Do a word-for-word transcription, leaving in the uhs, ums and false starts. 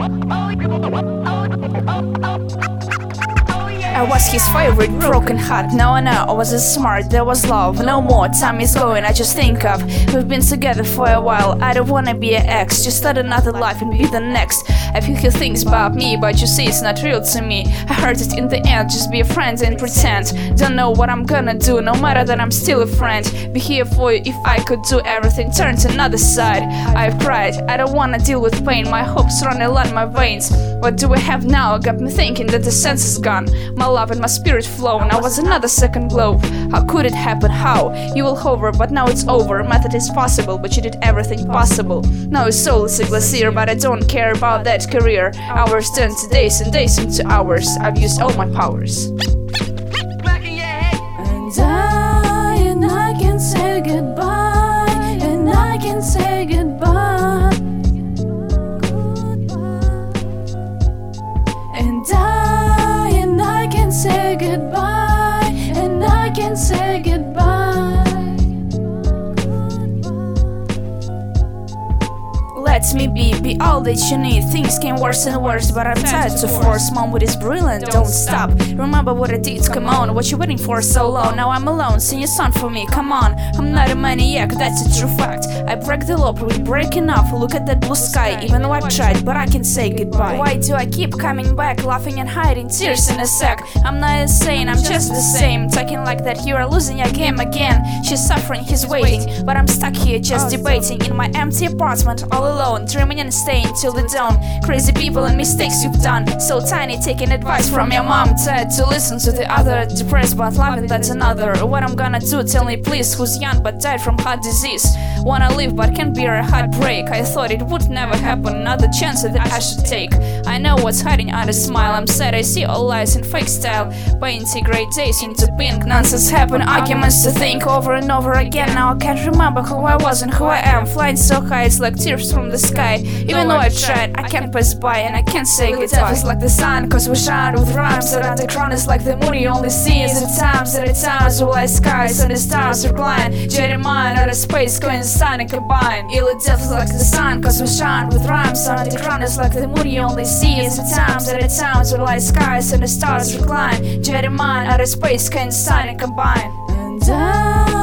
I was his favorite broken heart. Now I know I wasn't smart, there was love. No more, time is going, I just think of we've been together for a while. I don't wanna be an ex, just start another life and be the next. I feel he thinks about me, but you see it's not real to me. I heard it in the end, just be a friend and pretend. Don't know what I'm gonna do, no matter that I'm still a friend. Be here for you if I could do everything, turn to another side. I've cried, I don't wanna deal with pain, my hopes run along my veins. What do I have now? Got me thinking that the sense is gone. My love and my spirit flow, now was another second blow. How could it happen? How? You will hover, but now it's over. Method is possible, but you did everything possible. Now his soul is a glacier, but I don't care about that career. Hours turn to days and days into hours. I've used all my powers. And I, and I can say goodbye, and I can say goodbye. And I, and I can say goodbye, and I can say goodbye. Let me be, be all that you need. Things came worse and worse, but I'm tired to force. Mom with is brilliant, don't stop. Remember what I did, come on. What you waiting for so long? Now I'm alone, sing a song for me, come on. I'm not a maniac, that's a true fact. I break the law, we're breaking off. Look at that blue sky, even though I've tried, but I can say goodbye. Why do I keep coming back, laughing and hiding tears in a sack? I'm not insane, I'm just the same. Talking like that you are losing your game again. She's suffering, he's waiting, but I'm stuck here just debating in my empty apartment all alone, dreaming and staying till the dawn. Crazy people and mistakes you've done, so tiny, taking advice from your mom. Tired to listen to the other, depressed but loving that's another. What I'm gonna do, tell me please, who's young but died from heart disease? Wanna live but can't bear a heartbreak. I thought it would never happen, another chance that I should take. I know what's hiding under a smile, I'm sad I see all lies in fake style. Painting great days into pink, nonsense happen, arguments to think over and over again. Now I can't remember who I was and who I am. Flying so high it's like tears from the sky. Even though I've tried, I can't pass by and I can't say goodbye. It's like the sun, cause we shine with rhymes. Around the crown is like the moon you only see at times. At times, while skies and the stars recline. Jeremiah, outer space, coincide and combine. Ill death is like the sun, cause we shine with rhymes. Around the crown is like the moon you only see at times. At times, while skies and the stars recline. Jeremiah, outer space, coincide and combine. And I